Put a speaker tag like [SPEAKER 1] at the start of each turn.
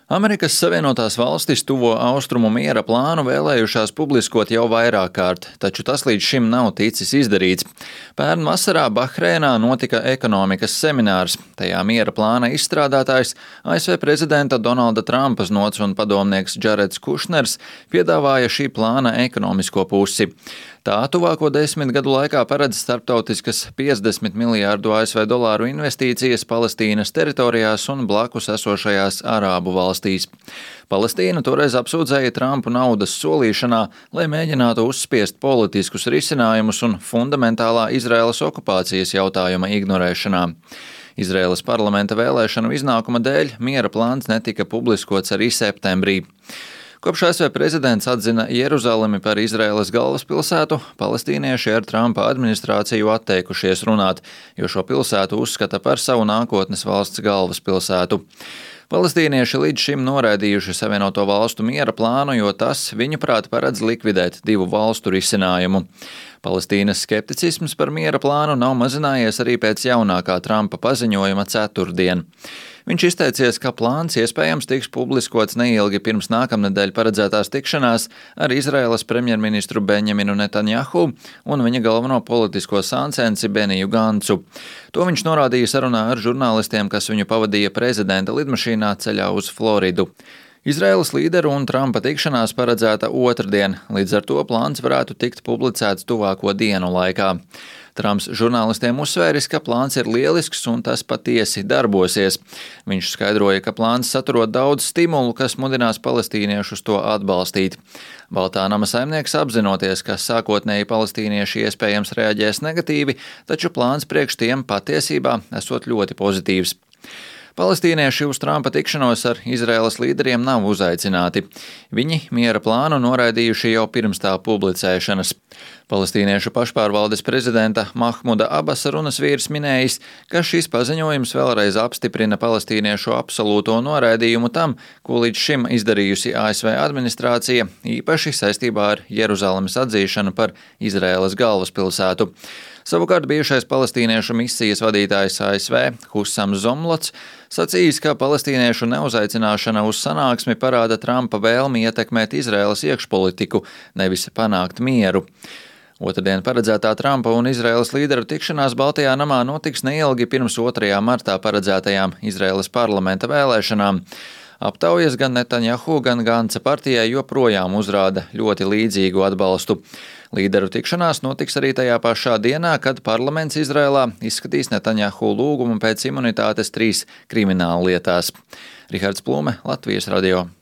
[SPEAKER 1] Amerikas Savienotās valstis tuvo austrumu miera plānu vēlējušās publiskot jau vairāk kārt, taču tas līdz šim nav ticis izdarīts. Pērn vasarā Bahreinā notika ekonomikas seminārs. Tajā miera plāna izstrādātājs, ASV prezidenta Donalda Trumpa znots un padomnieks Džareds Kušners piedāvāja šī plāna ekonomisko pusi. Tā tuvāko 10 gadu laikā paredz starptautiskas 50 miljārdu ASV dolāru investīcijas Palestīnas teritorijās un blakus esošajās Arābu valstīs. Palestīna toreiz apsūdzēja Trumpu naudas solīšanā, lai mēģinātu uzspiest politiskus risinājumus un fundamentālā Izraēlas okupācijas jautājuma ignorēšanā. Izraēlas parlamenta vēlēšanu iznākuma dēļ miera plāns netika publiskots arī septembrī. Kopš ASV prezidents atzina Jeruzalemi par Izraēlas galvaspilsētu, palestīnieši ar Trumpa administrāciju atteikušies runāt, jo šo pilsētu uzskata par savu nākotnes valsts galvaspilsētu. Palestīnieši līdz šim noraidījuši Savienoto valstu miera plānu, jo tas, viņuprāt, paredz likvidēt divu valstu risinājumu. Palestīnas skepticisms par miera plānu nav mazinājies arī pēc jaunākā Trumpa paziņojuma ceturtdien. Viņš izteicies, ka plāns iespējams tiks publiskots neilgi pirms nākamnedēļ paredzētās tikšanās ar Izraēlas premjerministru Benjaminu Netanjahu un viņa galveno politisko sāncensi Beniju Gancu. To viņš norādīja sarunā ar žurnālistiem, kas viņu pavadīja prezidenta lidmašīnā ceļā uz Floridu. Izraēlas līderu un Trumpa tikšanās paredzēta otrdien, līdz ar to plāns varētu tikt publicēts tuvāko dienu laikā. Trumps žurnālistiem uzsvēris, ka plāns ir lielisks un tas patiesi darbosies. Viņš skaidroja, ka plāns saturot daudz stimulu, kas mudinās palestīniešus to atbalstīt. Baltā nama saimnieks apzinoties, ka sākotnēji palestīnieši iespējams reaģēs negatīvi, taču plāns priekš tiem patiesībā esot ļoti pozitīvs. Palestīnieši uz Trumpa tikšanos ar Izraēlas līderiem nav uzaicināti. Viņi miera plānu noraidījuši jau pirms tā publicēšanas. Palestīniešu pašpārvaldes prezidenta Mahmuda Abasa runas vīrs minējis, ka šis paziņojums vēlreiz apstiprina palestīniešu absolūto noraidījumu tam, ko līdz šim izdarījusi ASV administrācija, īpaši saistībā ar Jeruzalemes atzīšanu par Izraēlas galvaspilsētu. Savukārt bijušais palestīniešu misijas vadītājs ASV Husams Zomlots sacījis, ka palestīniešu neuzaicināšana uz sanāksmi parāda Trumpa vēlmi ietekmēt Izraēlas iekšpolitiku, nevis panākt mieru. Otrdien paredzētā Trumpa un Izraēlas līderu tikšanās Baltajā namā notiks neilgi pirms 2. martā paredzētajām Izraēlas parlamenta vēlēšanām. Aptaujas gan Netanjahu, gan Ganca partijai joprojām uzrāda ļoti līdzīgu atbalstu. Līderu tikšanās notiks arī tajā pašā dienā, kad parlaments Izrēlā izskatīs Netanjahu lūgumu pēc imunitātes 3 krimināllietās. Rihards Plume, Latvijas radio.